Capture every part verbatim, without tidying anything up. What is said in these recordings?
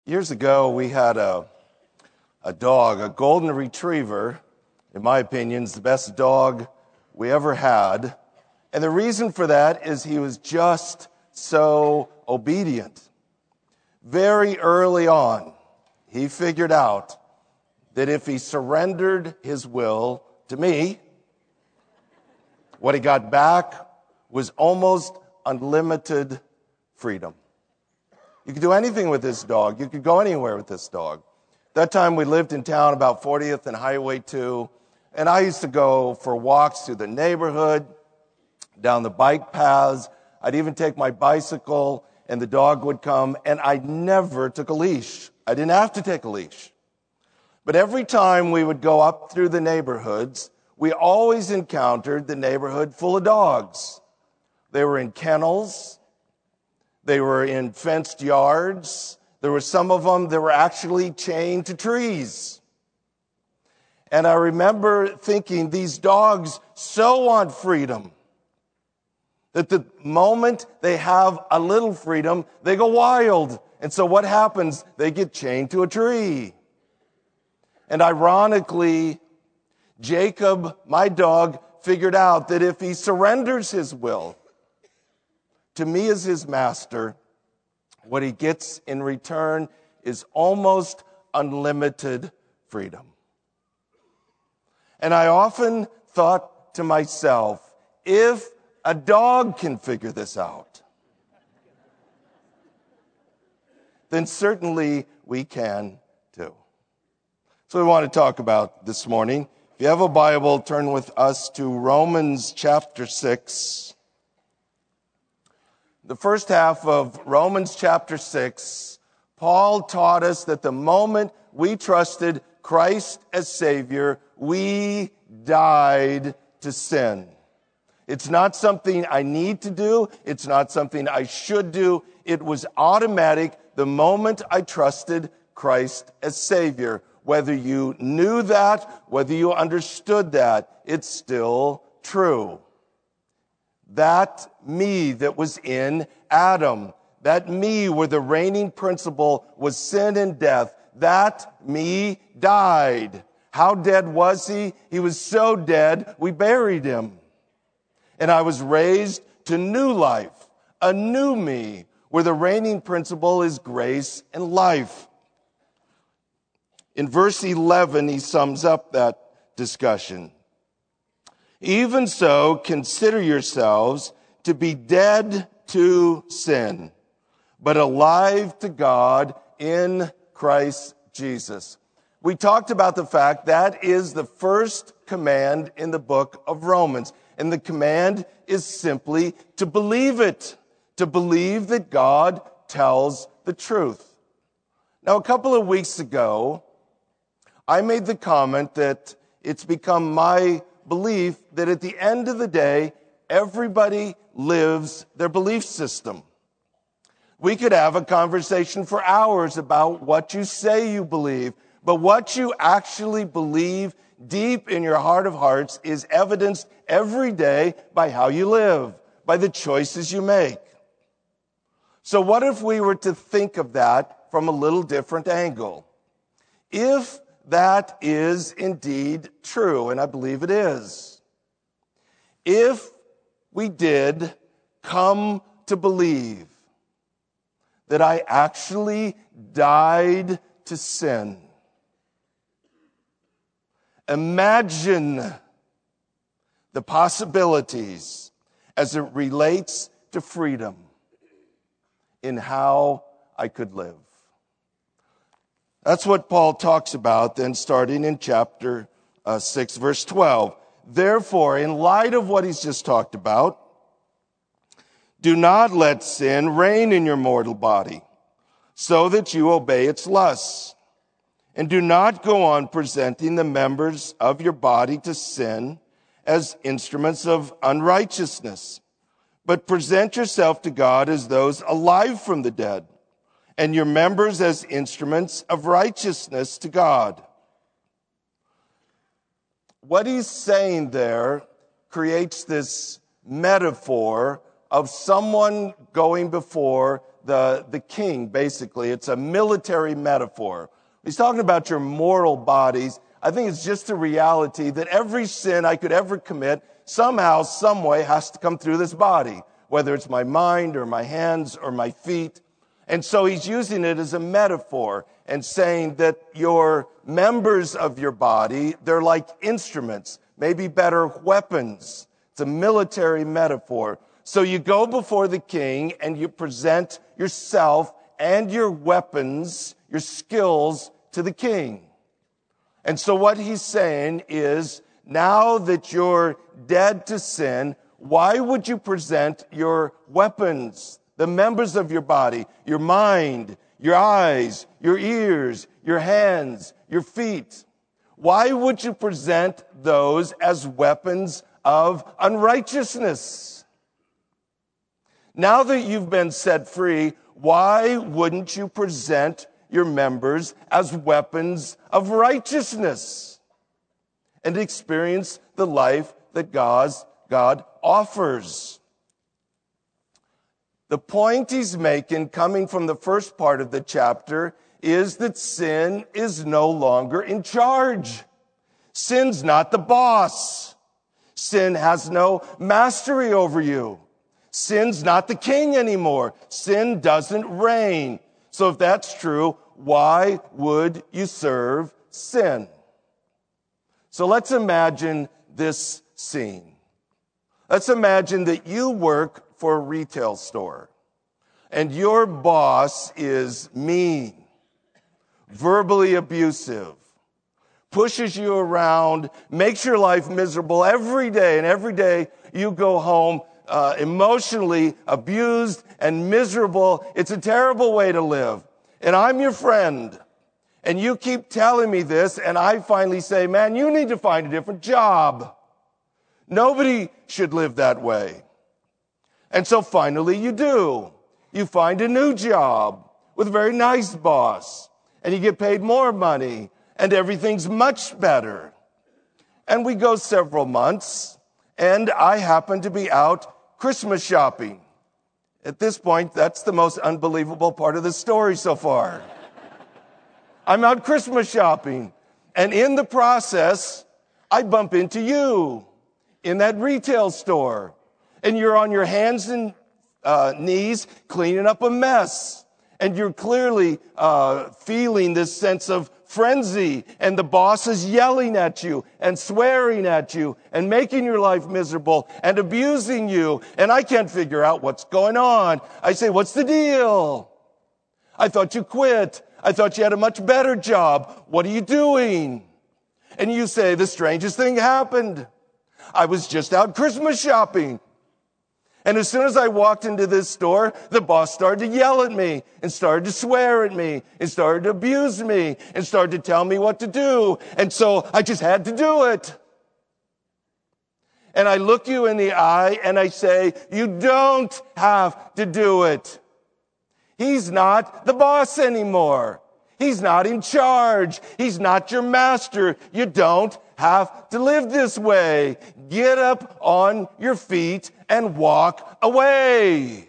Years ago, we had a, a dog, a golden retriever. In my opinion, is the best dog we ever had. And the reason for that is he was just so obedient. Very early on, he figured out that if he surrendered his will to me, what he got back was almost unlimited freedom. You could do anything with this dog. You could go anywhere with this dog. That time we lived in town about fortieth and Highway two, and I used to go for walks through the neighborhood, down the bike paths. I'd even take my bicycle, and the dog would come, and I never took a leash. I didn't have to take a leash. But every time we would go up through the neighborhoods, we always encountered the neighborhood full of dogs. They were in kennels. They were in fenced yards. There were some of them that were actually chained to trees. And I remember thinking, these dogs so want freedom that the moment they have a little freedom, they go wild. And so what happens? They get chained to a tree. And ironically, Jacob, my dog, figured out that if he surrenders his will to me as his master, what he gets in return is almost unlimited freedom. And I often thought to myself, if a dog can figure this out, then certainly we can too. So we want to talk about this morning. If you have a Bible, turn with us to Romans chapter six. The first half of Romans chapter six, Paul taught us that the moment we trusted Christ as Savior, we died to sin. It's not something I need to do. It's not something I should do. It was automatic the moment I trusted Christ as Savior. Whether you knew that, whether you understood that, it's still true. That me that was in Adam, that me where the reigning principle was sin and death, that me died. How dead was he? He was so dead, we buried him. And I was raised to new life, a new me, where the reigning principle is grace and life. In verse eleven, he sums up that discussion. Even so, consider yourselves to be dead to sin, but alive to God in Christ Jesus. We talked about the fact that is the first command in the book of Romans. And the command is simply to believe it, to believe that God tells the truth. Now, a couple of weeks ago, I made the comment that it's become my belief that at the end of the day, everybody lives their belief system. We could have a conversation for hours about what you say you believe, but what you actually believe deep in your heart of hearts is evidenced every day by how you live, by the choices you make. So what if we were to think of that from a little different angle? If that is indeed true, and I believe it is. If we did come to believe that I actually died to sin, imagine the possibilities as it relates to freedom in how I could live. That's what Paul talks about then, starting in chapter uh, six, verse twelve. Therefore, in light of what he's just talked about, do not let sin reign in your mortal body, so that you obey its lusts. And do not go on presenting the members of your body to sin as instruments of unrighteousness, but present yourself to God as those alive from the dead, and your members as instruments of righteousness to God. What he's saying there creates this metaphor of someone going before the, the king, basically. It's a military metaphor. He's talking about your mortal bodies. I think it's just a reality that every sin I could ever commit somehow, some way has to come through this body, whether it's my mind or my hands or my feet. And so he's using it as a metaphor and saying that your members of your body, they're like instruments, maybe better weapons. It's a military metaphor. So you go before the king and you present yourself and your weapons, your skills to the king. And so what he's saying is, now that you're dead to sin, why would you present your weapons, the members of your body, your mind, your eyes, your ears, your hands, your feet? Why would you present those as weapons of unrighteousness? Now that you've been set free, why wouldn't you present your members as weapons of righteousness and experience the life that God's, God offers? The point he's making, coming from the first part of the chapter, is that sin is no longer in charge. Sin's not the boss. Sin has no mastery over you. Sin's not the king anymore. Sin doesn't reign. So if that's true, why would you serve sin? So let's imagine this scene. Let's imagine that you work for a retail store and your boss is mean, verbally abusive, pushes you around, makes your life miserable every day, and every day you go home uh, emotionally abused and miserable. It's a terrible way to live. And I'm your friend, and you keep telling me this, and I finally say, man, you need to find a different job. Nobody should live that way. And so finally you do. You find a new job with a very nice boss, and you get paid more money, and everything's much better. And we go several months, and I happen to be out Christmas shopping. At this point, that's the most unbelievable part of the story so far. I'm out Christmas shopping, and in the process, I bump into you in that retail store, and you're on your hands and uh, knees cleaning up a mess, and you're clearly uh, feeling this sense of frenzy, and the boss is yelling at you and swearing at you and making your life miserable and abusing you, and I can't figure out what's going on. I say, what's the deal? I thought you quit. I thought you had a much better job. What are you doing? And you say, the strangest thing happened. I was just out Christmas shopping. And as soon as I walked into this store, the boss started to yell at me and started to swear at me and started to abuse me and started to tell me what to do. And so I just had to do it. And I look you in the eye and I say, you don't have to do it. He's not the boss anymore. He's not in charge. He's not your master. You don't have to live this way. Get up on your feet and walk away.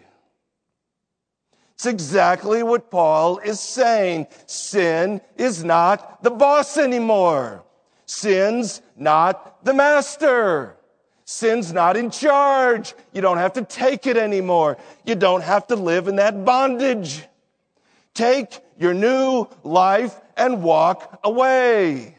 It's exactly what Paul is saying. Sin is not the boss anymore. Sin's not the master. Sin's not in charge. You don't have to take it anymore. You don't have to live in that bondage. Take your new life and walk away.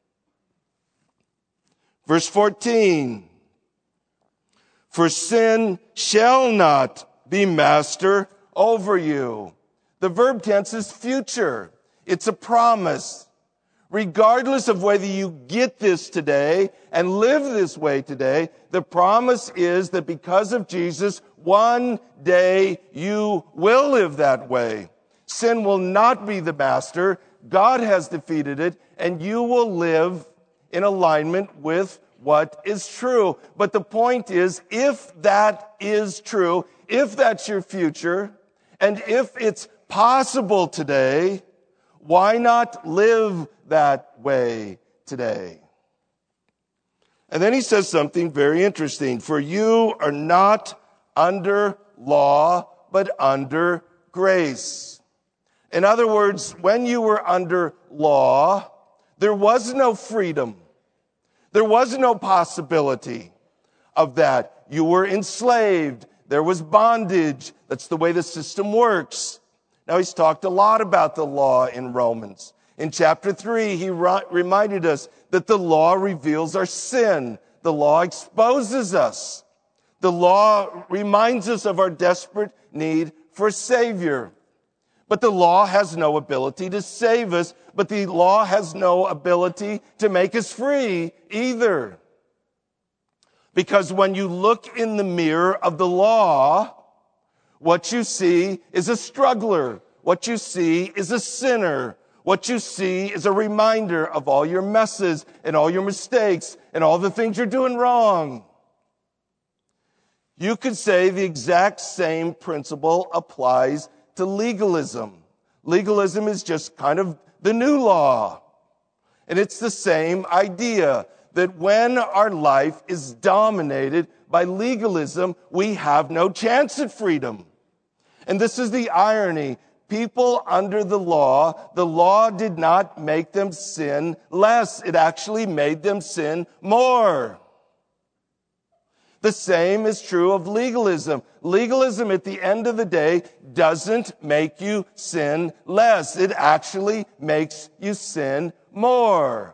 Verse fourteen. For sin shall not be master over you. The verb tense is future. It's a promise. Regardless of whether you get this today and live this way today, the promise is that because of Jesus, one day you will live that way. Sin will not be the master. God has defeated it, and you will live in alignment with what is true. But the point is, if that is true, if that's your future, and if it's possible today, why not live that way today? And then he says something very interesting. For you are not under law, but under grace. In other words, when you were under law, there was no freedom. There was no possibility of that. You were enslaved. There was bondage. That's the way the system works. Now, he's talked a lot about the law in Romans. In chapter three, he ri- reminded us that the law reveals our sin. The law exposes us. The law reminds us of our desperate need for a Savior. But the law has no ability to save us, but the law has no ability to make us free either. Because when you look in the mirror of the law, what you see is a struggler. What you see is a sinner. What you see is a reminder of all your messes and all your mistakes and all the things you're doing wrong. You could say the exact same principle applies to legalism. Legalism is just kind of the new law. And it's the same idea that when our life is dominated by legalism, we have no chance at freedom. And this is the irony. People under the law, the law did not make them sin less. It actually made them sin more. The same is true of legalism. Legalism at the end of the day doesn't make you sin less. It actually makes you sin more.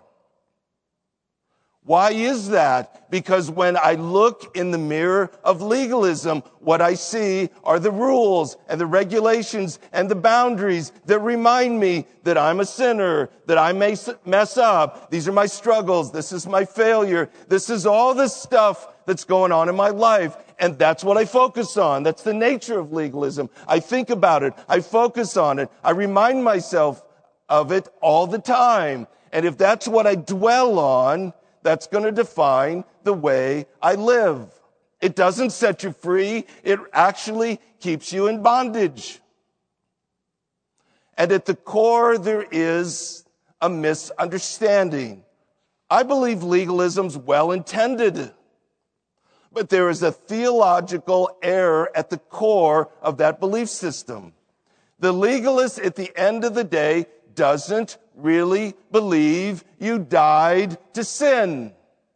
Why is that? Because when I look in the mirror of legalism, what I see are the rules and the regulations and the boundaries that remind me that I'm a sinner, that I may mess up. These are my struggles. This is my failure. This is all the stuff that's going on in my life. And that's what I focus on. That's the nature of legalism. I think about it. I focus on it. I remind myself of it all the time. And if that's what I dwell on, that's going to define the way I live. It doesn't set you free. It actually keeps you in bondage. And at the core, there is a misunderstanding. I believe legalism's well-intended, but there is a theological error at the core of that belief system. The legalist, at the end of the day, doesn't really believe you died to sin.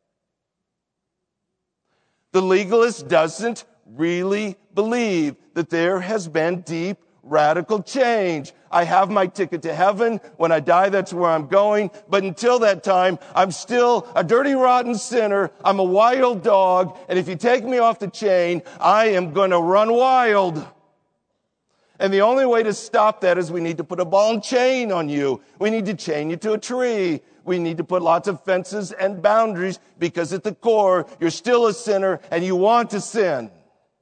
The legalist doesn't really believe that there has been deep, radical change. I have my ticket to heaven. When I die, that's where I'm going. But until that time, I'm still a dirty, rotten sinner. I'm a wild dog. And if you take me off the chain, I am going to run wild. And the only way to stop that is we need to put a ball and chain on you. We need to chain you to a tree. We need to put lots of fences and boundaries because at the core, you're still a sinner and you want to sin.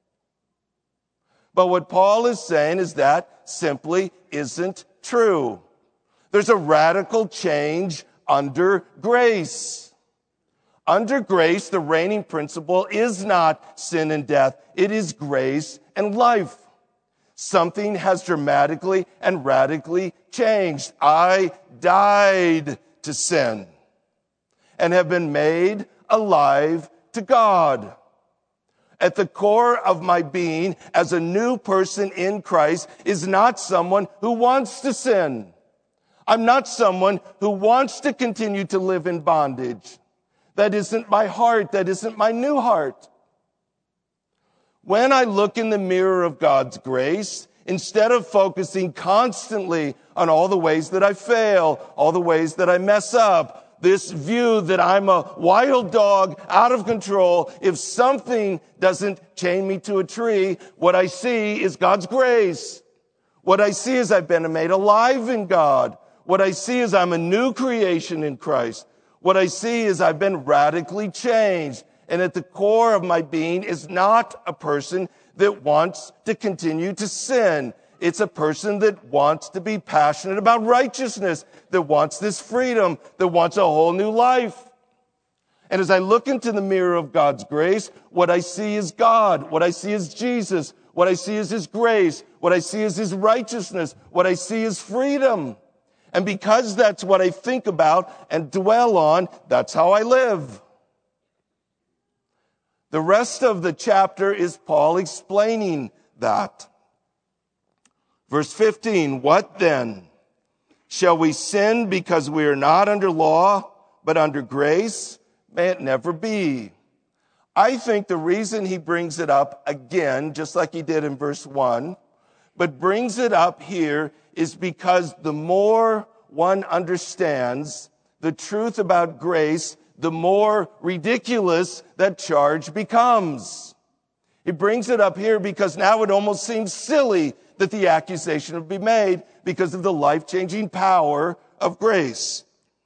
But what Paul is saying is that simply isn't true. There's a radical change under grace. Under grace, the reigning principle is not sin and death. It is grace and life. Something has dramatically and radically changed. I died to sin and have been made alive to God. At the core of my being as a new person in Christ is not someone who wants to sin. I'm not someone who wants to continue to live in bondage. That isn't my heart. That isn't my new heart. When I look in the mirror of God's grace, instead of focusing constantly on all the ways that I fail, all the ways that I mess up, this view that I'm a wild dog out of control, if something doesn't chain me to a tree, what I see is God's grace. What I see is I've been made alive in God. What I see is I'm a new creation in Christ. What I see is I've been radically changed. And at the core of my being is not a person that wants to continue to sin. It's a person that wants to be passionate about righteousness, that wants this freedom, that wants a whole new life. And as I look into the mirror of God's grace, what I see is God. What I see is Jesus. What I see is His grace. What I see is His righteousness. What I see is freedom. And because that's what I think about and dwell on, that's how I live. The rest of the chapter is Paul explaining that. Verse fifteen, what then? Shall we sin because we are not under law, but under grace? May it never be. I think the reason he brings it up again, just like he did in verse one, but brings it up here is because the more one understands the truth about grace, the more ridiculous that charge becomes. He brings it up here because now it almost seems silly that the accusation would be made because of the life-changing power of grace.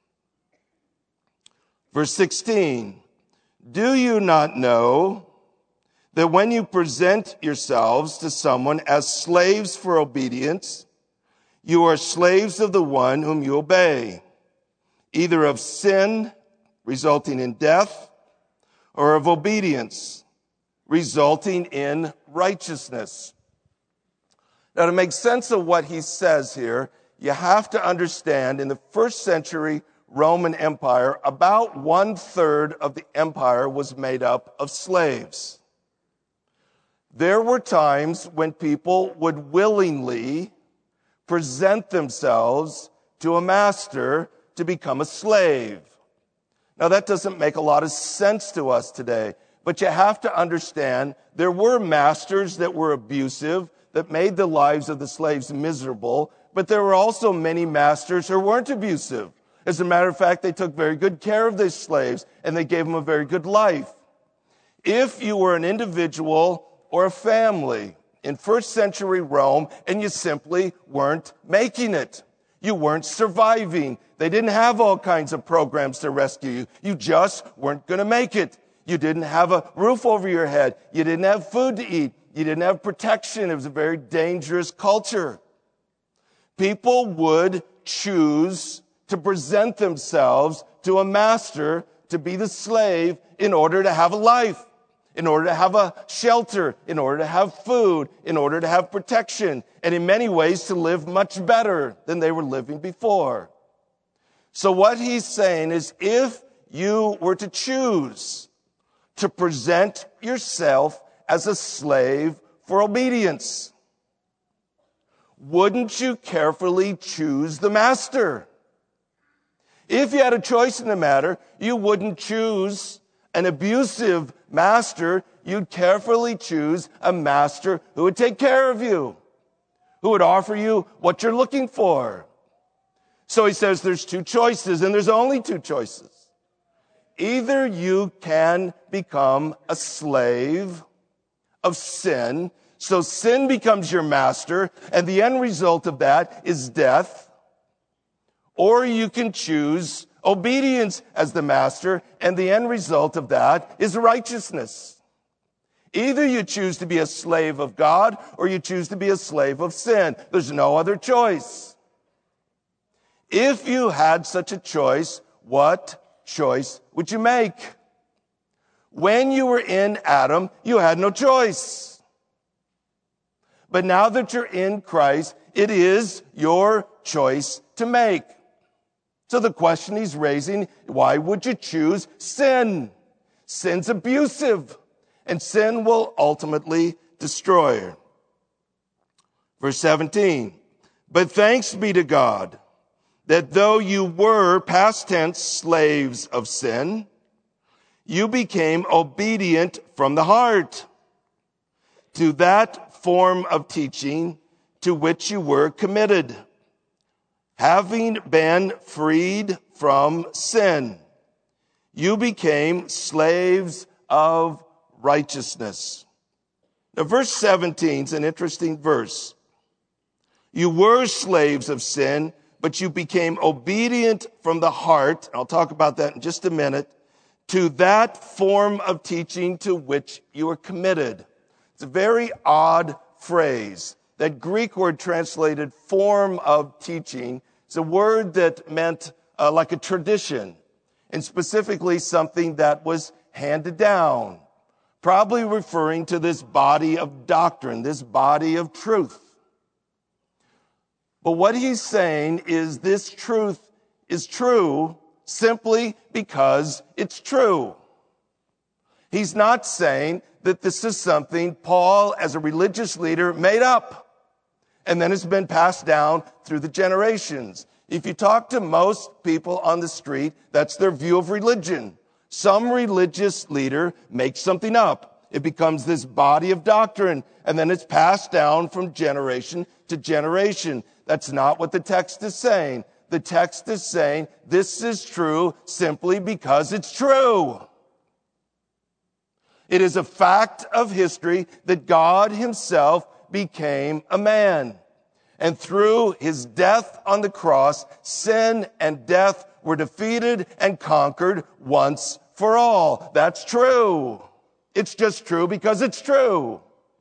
Verse sixteen, do you not know that when you present yourselves to someone as slaves for obedience, you are slaves of the one whom you obey, either of sin, resulting in death, or of obedience, resulting in righteousness. Now, to make sense of what he says here, you have to understand in the first century Roman Empire, about one third of the empire was made up of slaves. There were times when people would willingly present themselves to a master to become a slave. Now, that doesn't make a lot of sense to us today, but you have to understand there were masters that were abusive, that made the lives of the slaves miserable, but there were also many masters who weren't abusive. As a matter of fact, they took very good care of their slaves, and they gave them a very good life. If you were an individual or a family in first century Rome, and you simply weren't making it, you weren't surviving, they didn't have all kinds of programs to rescue you, you just weren't going to make it. You didn't have a roof over your head, you didn't have food to eat, you didn't have protection. It was a very dangerous culture. People would choose to present themselves to a master to be the slave in order to have a life, in order to have a shelter, in order to have food, in order to have protection, and in many ways to live much better than they were living before. So what he's saying is, if you were to choose to present yourself as a slave for obedience, wouldn't you carefully choose the master? If you had a choice in the matter, you wouldn't choose an abusive master. You'd carefully choose a master who would take care of you, who would offer you what you're looking for. So he says there's two choices, and there's only two choices. Either you can become a slave of sin, so sin becomes your master, and the end result of that is death. Or you can choose obedience as the master, and the end result of that is righteousness. Either you choose to be a slave of God, or you choose to be a slave of sin. There's no other choice. If you had such a choice, what choice would you make? When you were in Adam, you had no choice. But now that you're in Christ, it is your choice to make. So the question he's raising, why would you choose sin? Sin's abusive, and sin will ultimately destroy. Verse seventeen, but thanks be to God that though you were, past tense, slaves of sin, you became obedient from the heart to that form of teaching to which you were committed, having been freed from sin. You became slaves of righteousness. Now, verse seventeen is an interesting verse. You were slaves of sin, but you became obedient from the heart. I'll talk about that in just a minute. To that form of teaching to which you were committed. It's a very odd phrase. That Greek word translated form of teaching is a word that meant uh, like a tradition, and specifically something that was handed down, probably referring to this body of doctrine, this body of truth. But what he's saying is this truth is true simply because it's true. He's not saying that this is something Paul, as a religious leader, made up. And then it's been passed down through the generations. If you talk to most people on the street, that's their view of religion. Some religious leader makes something up. It becomes this body of doctrine, and then it's passed down from generation to generation. That's not what the text is saying. The text is saying this is true simply because it's true. It is a fact of history that God himself became a man. And through his death on the cross, sin and death were defeated and conquered once for all. That's true. It's just true because it's true.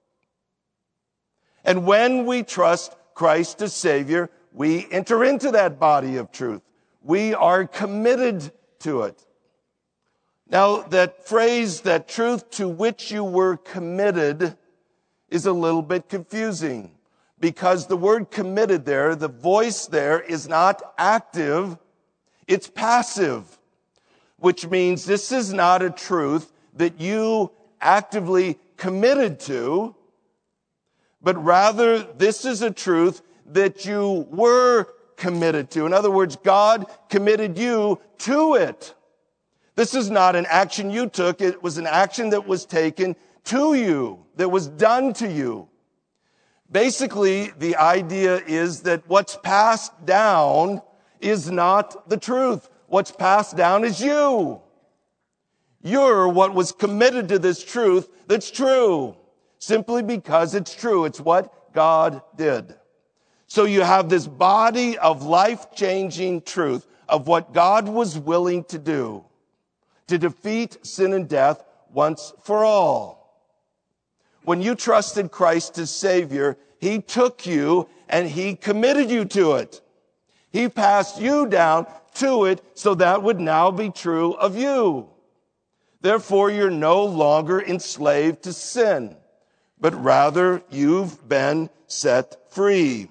And when we trust Christ as Savior, we enter into that body of truth. We are committed to it. Now, that phrase, that truth to which you were committed, is a little bit confusing. Because the word committed there, the voice there is not active, it's passive. Which means this is not a truth that you actively committed to, but rather this is a truth that you were committed to. In other words, God committed you to it. This is not an action you took, it was an action that was taken to you, that was done to you. Basically, the idea is that what's passed down is not the truth. What's passed down is you. You're what was committed to this truth that's true, simply because it's true. It's what God did. So you have this body of life-changing truth of what God was willing to do to defeat sin and death once for all. When you trusted Christ as Savior, he took you and he committed you to it. He passed you down to it so that would now be true of you. Therefore, you're no longer enslaved to sin, but rather you've been set free.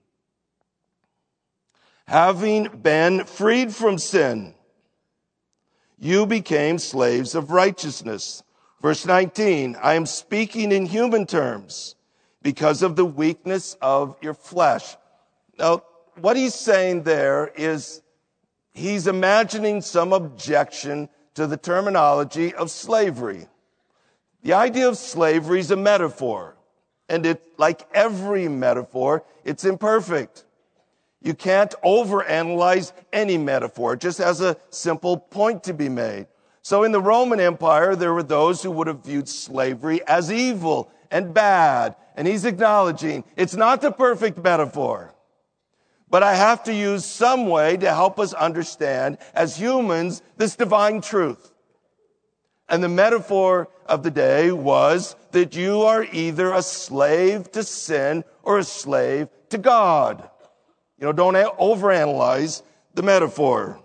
Having been freed from sin, you became slaves of righteousness. Verse nineteen, I am speaking in human terms because of the weakness of your flesh. Now, what he's saying there is he's imagining some objection to the terminology of slavery. The idea of slavery is a metaphor, and it, like every metaphor, it's imperfect. You can't overanalyze any metaphor. It just has a simple point to be made. So in the Roman Empire, there were those who would have viewed slavery as evil and bad. And he's acknowledging it's not the perfect metaphor. But I have to use some way to help us understand, as humans, this divine truth. And the metaphor of the day was that you are either a slave to sin or a slave to God. You know, don't overanalyze the metaphor.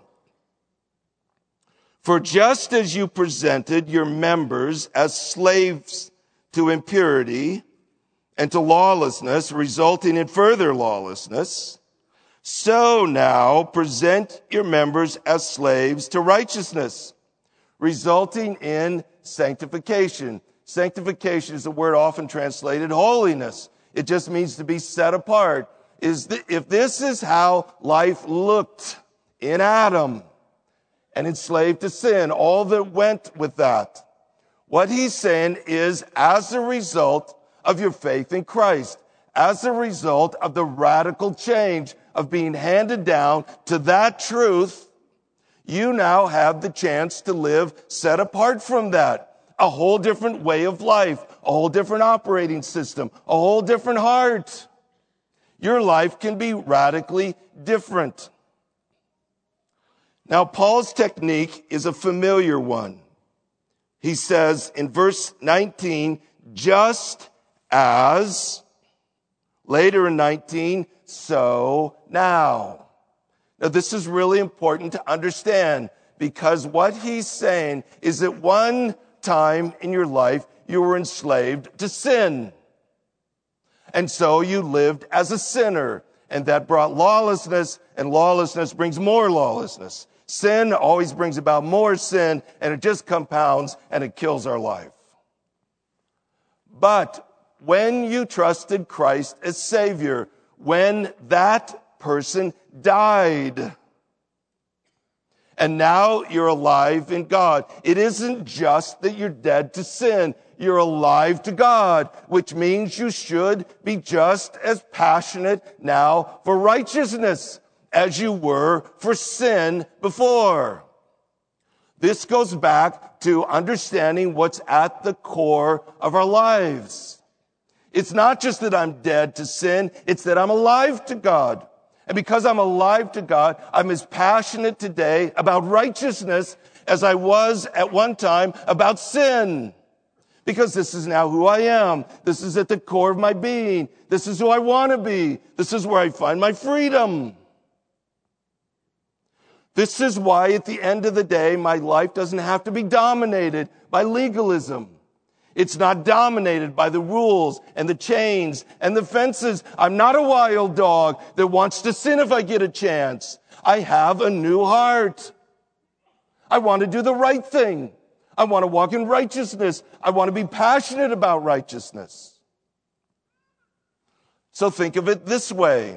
For just as you presented your members as slaves to impurity and to lawlessness, resulting in further lawlessness, so now present your members as slaves to righteousness, resulting in sanctification. Sanctification is a word often translated holiness. It just means to be set apart. Is th- if this is how life looked in Adam, and enslaved to sin, all that went with that. What he's saying is, as a result of your faith in Christ, as a result of the radical change of being handed down to that truth, you now have the chance to live set apart from that. A whole different way of life, a whole different operating system, a whole different heart. Your life can be radically different. Now, Paul's technique is a familiar one. He says in verse nineteen, just as, later in nineteen, so now. Now, this is really important to understand because what he's saying is that one time in your life, you were enslaved to sin. And so you lived as a sinner, and that brought lawlessness, and lawlessness brings more lawlessness. Sin always brings about more sin, and it just compounds and it kills our life. But when you trusted Christ as Savior, when that person died. And now you're alive in God. It isn't just that you're dead to sin. You're alive to God, which means you should be just as passionate now for righteousness as you were for sin before. This goes back to understanding what's at the core of our lives. It's not just that I'm dead to sin, it's that I'm alive to God. And because I'm alive to God, I'm as passionate today about righteousness as I was at one time about sin. Because this is now who I am. This is at the core of my being. This is who I want to be. This is where I find my freedom. This is why at the end of the day, my life doesn't have to be dominated by legalism. It's not dominated by the rules and the chains and the fences. I'm not a wild dog that wants to sin if I get a chance. I have a new heart. I want to do the right thing. I want to walk in righteousness. I want to be passionate about righteousness. So think of it this way.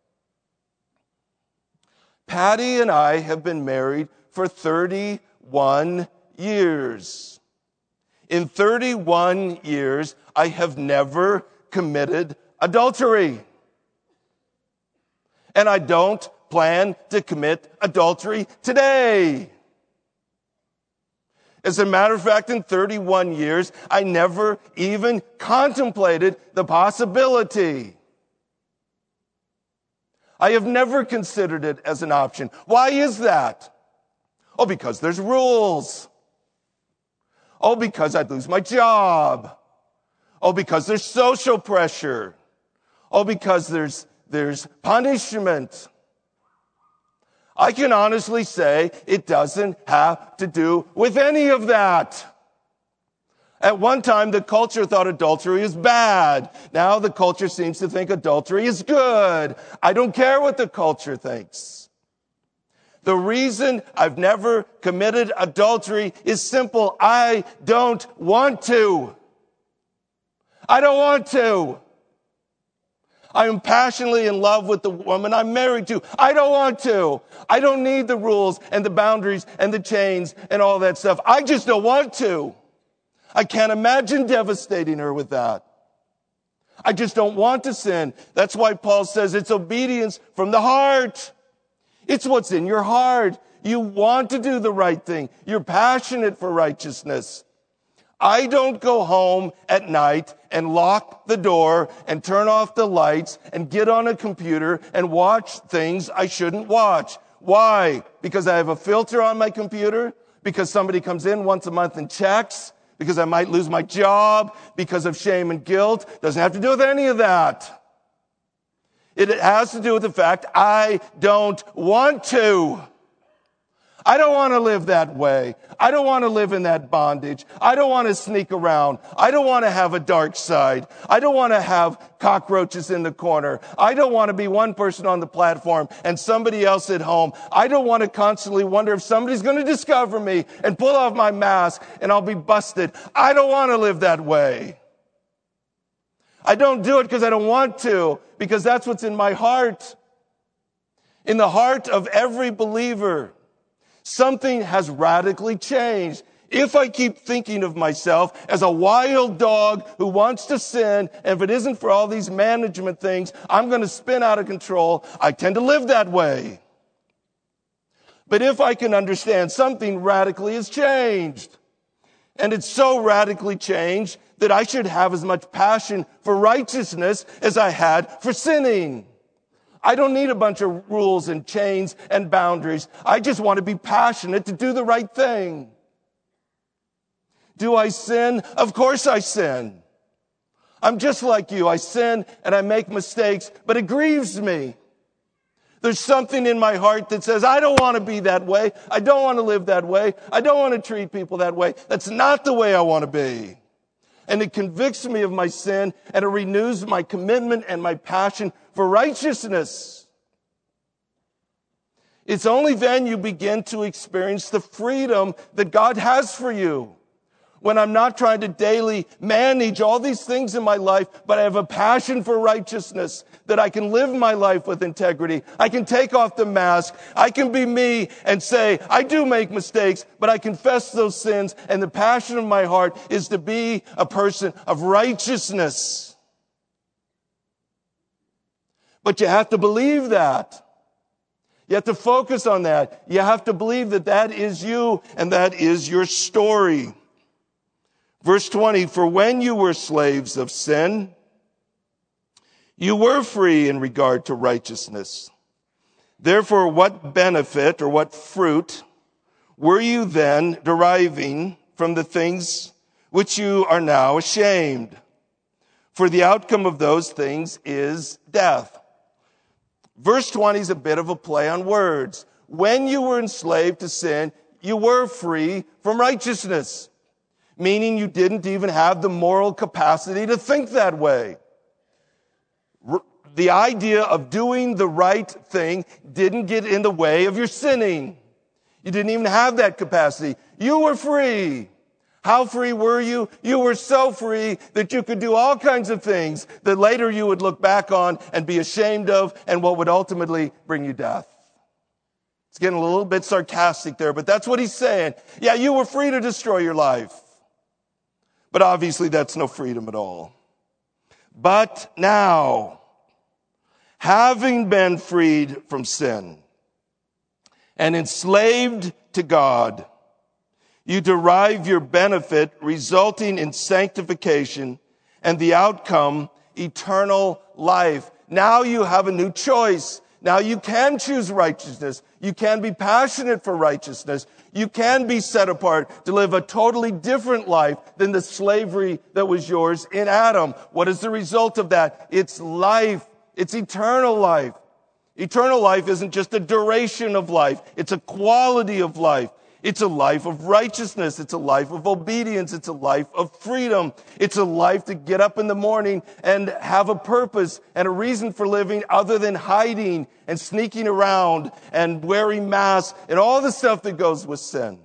Patty and I have been married for thirty-one years. In thirty-one years, I have never committed adultery. And I don't plan to commit adultery today. As a matter of fact, in thirty-one years, I never even contemplated the possibility. I have never considered it as an option. Why is that? Oh, because there's rules. Oh, because I'd lose my job. Oh, because there's social pressure. Oh, because there's, there's punishment. I can honestly say it doesn't have to do with any of that. At one time, the culture thought adultery is bad. Now the culture seems to think adultery is good. I don't care what the culture thinks. The reason I've never committed adultery is simple. I don't want to. I don't want to. I am passionately in love with the woman I'm married to. I don't want to. I don't need the rules and the boundaries and the chains and all that stuff. I just don't want to. I can't imagine devastating her with that. I just don't want to sin. That's why Paul says it's obedience from the heart. It's what's in your heart. You want to do the right thing. You're passionate for righteousness. I don't go home at night and lock the door and turn off the lights and get on a computer and watch things I shouldn't watch. Why? Because I have a filter on my computer? Because somebody comes in once a month and checks? Because I might lose my job? Because of shame and guilt? Doesn't have to do with any of that. It has to do with the fact I don't want to. I don't want to live that way. I don't want to live in that bondage. I don't want to sneak around. I don't want to have a dark side. I don't want to have cockroaches in the corner. I don't want to be one person on the platform and somebody else at home. I don't want to constantly wonder if somebody's going to discover me and pull off my mask and I'll be busted. I don't want to live that way. I don't do it because I don't want to, because that's what's in my heart. In the heart of every believer, something has radically changed. If I keep thinking of myself as a wild dog who wants to sin, and if it isn't for all these management things, I'm going to spin out of control, I tend to live that way. But if I can understand something radically has changed, and it's so radically changed that I should have as much passion for righteousness as I had for sinning. I don't need a bunch of rules and chains and boundaries. I just want to be passionate to do the right thing. Do I sin? Of course I sin. I'm just like you. I sin and I make mistakes, but it grieves me. There's something in my heart that says, I don't want to be that way. I don't want to live that way. I don't want to treat people that way. That's not the way I want to be. And it convicts me of my sin, and it renews my commitment and my passion for righteousness. It's only then you begin to experience the freedom that God has for you. when I'm not trying to daily manage all these things in my life, but I have a passion for righteousness, that I can live my life with integrity. I can take off the mask. I can be me and say, I do make mistakes, but I confess those sins, and the passion of my heart is to be a person of righteousness. But you have to believe that. You have to focus on that. You have to believe that that is you and that is your story. Verse twenty, for when you were slaves of sin, you were free in regard to righteousness. Therefore, what benefit or what fruit were you then deriving from the things which you are now ashamed? For the outcome of those things is death. Verse twenty is a bit of a play on words. When you were enslaved to sin, you were free from righteousness, meaning you didn't even have the moral capacity to think that way. The idea of doing the right thing didn't get in the way of your sinning. You didn't even have that capacity. You were free. How free were you? You were so free that you could do all kinds of things that later you would look back on and be ashamed of, and what would ultimately bring you death. It's getting a little bit sarcastic there, but that's what he's saying. Yeah, you were free to destroy your life. But obviously that's no freedom at all. But now, having been freed from sin and enslaved to God, you derive your benefit resulting in sanctification and the outcome, eternal life. Now you have a new choice. Now you can choose righteousness. You can be passionate for righteousness. You can be set apart to live a totally different life than the slavery that was yours in Adam. What is the result of that? It's life. It's eternal life. Eternal life isn't just a duration of life. It's a quality of life. It's a life of righteousness. It's a life of obedience. It's a life of freedom. It's a life to get up in the morning and have a purpose and a reason for living other than hiding and sneaking around and wearing masks and all the stuff that goes with sin.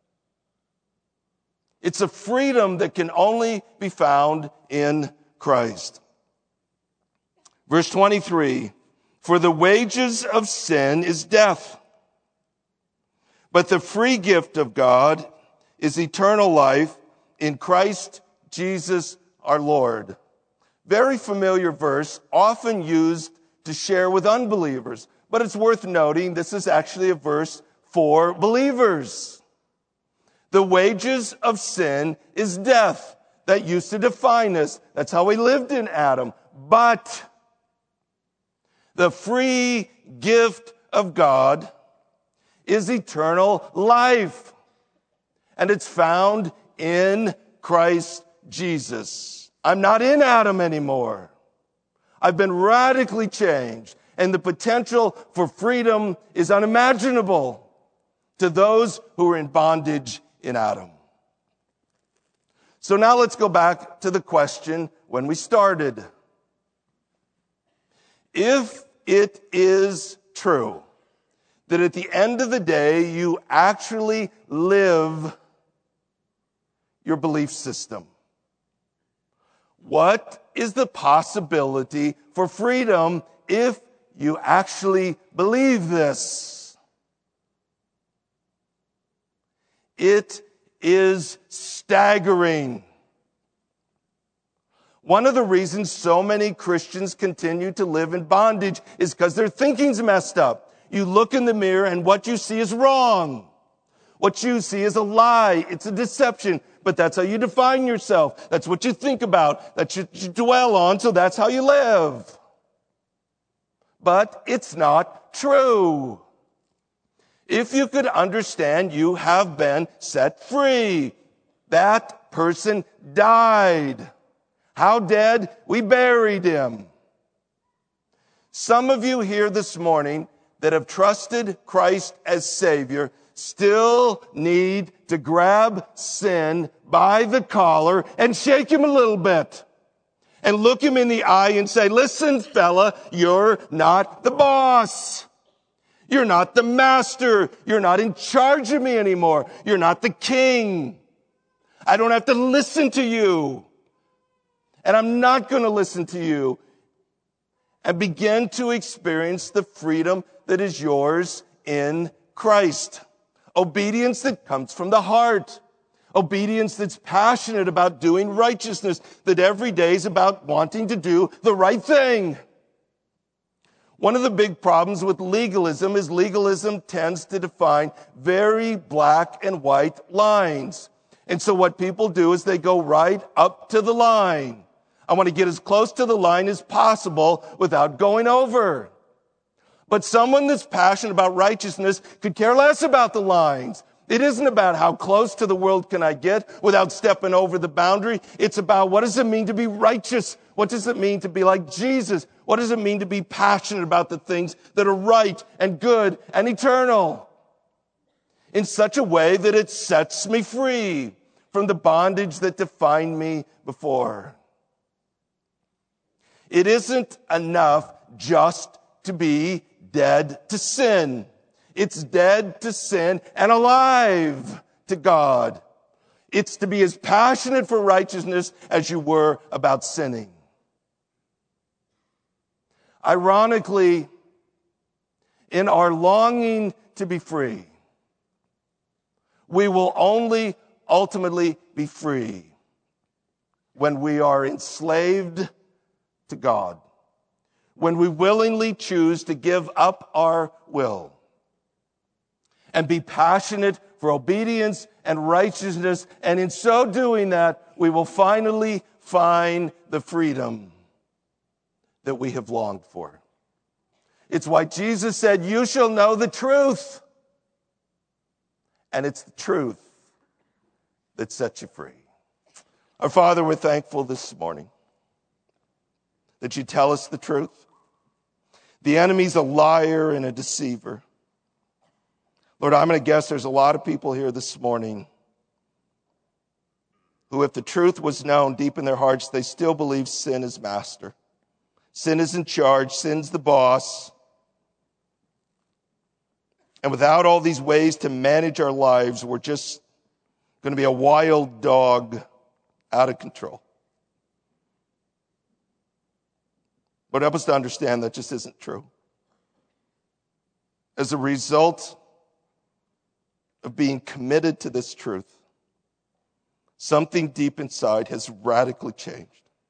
It's a freedom that can only be found in Christ. Verse twenty-three, for the wages of sin is death, but the free gift of God is eternal life in Christ Jesus our Lord. Very familiar verse, often used to share with unbelievers. But it's worth noting this is actually a verse for believers. The wages of sin is death. That used to define us. That's how we lived in Adam. But the free gift of God is eternal life. And it's found in Christ Jesus. I'm not in Adam anymore. I've been radically changed. And the potential for freedom is unimaginable to those who are in bondage in Adam. So now let's go back to the question when we started. If it is true that at the end of the day, you actually live your belief system, what is the possibility for freedom if you actually believe this? It is staggering. One of the reasons so many Christians continue to live in bondage is because their thinking's messed up. You look in the mirror and what you see is wrong. What you see is a lie. It's a deception. But that's how you define yourself. That's what you think about. That's what you dwell on. So that's how you live. But it's not true. If you could understand, you have been set free. That person died. How dead? We buried him. Some of you here this morning that have trusted Christ as Savior still need to grab sin by the collar and shake him a little bit. And look him in the eye and say, listen, fella, you're not the boss. You're not the master. You're not in charge of me anymore. You're not the king. I don't have to listen to you. And I'm not going to listen to you. And begin to experience the freedom that is yours in Christ. Obedience that comes from the heart. Obedience that's passionate about doing righteousness, that every day is about wanting to do the right thing. One of the big problems with legalism is legalism tends to define very black and white lines. And so what people do is they go right up to the line. I want to get as close to the line as possible without going over. But someone that's passionate about righteousness could care less about the lines. It isn't about how close to the world can I get without stepping over the boundary. It's about what does it mean to be righteous? What does it mean to be like Jesus? What does it mean to be passionate about the things that are right and good and eternal? In such a way that it sets me free from the bondage that defined me before. It isn't enough just to be dead to sin. It's dead to sin and alive to God. It's to be as passionate for righteousness as you were about sinning. Ironically, in our longing to be free, we will only ultimately be free when we are enslaved to God, when we willingly choose to give up our will and be passionate for obedience and righteousness. And in so doing that, we will finally find the freedom that we have longed for. It's why Jesus said, you shall know the truth. And it's the truth that sets you free. Our Father, we're thankful this morning that you tell us the truth. The enemy's a liar and a deceiver. Lord, I'm going to guess there's a lot of people here this morning who, if the truth was known deep in their hearts, they still believe sin is master. Sin is in charge. Sin's the boss. And without all these ways to manage our lives, we're just going to be a wild dog out of control. But help us to understand that just isn't true. As a result of being committed to this truth, something deep inside has radically changed.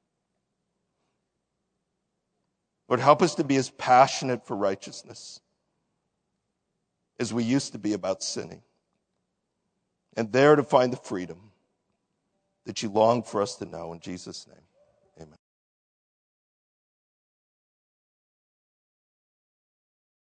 Lord, help us to be as passionate for righteousness as we used to be about sinning, and there to find the freedom that you long for us to know. In Jesus' name.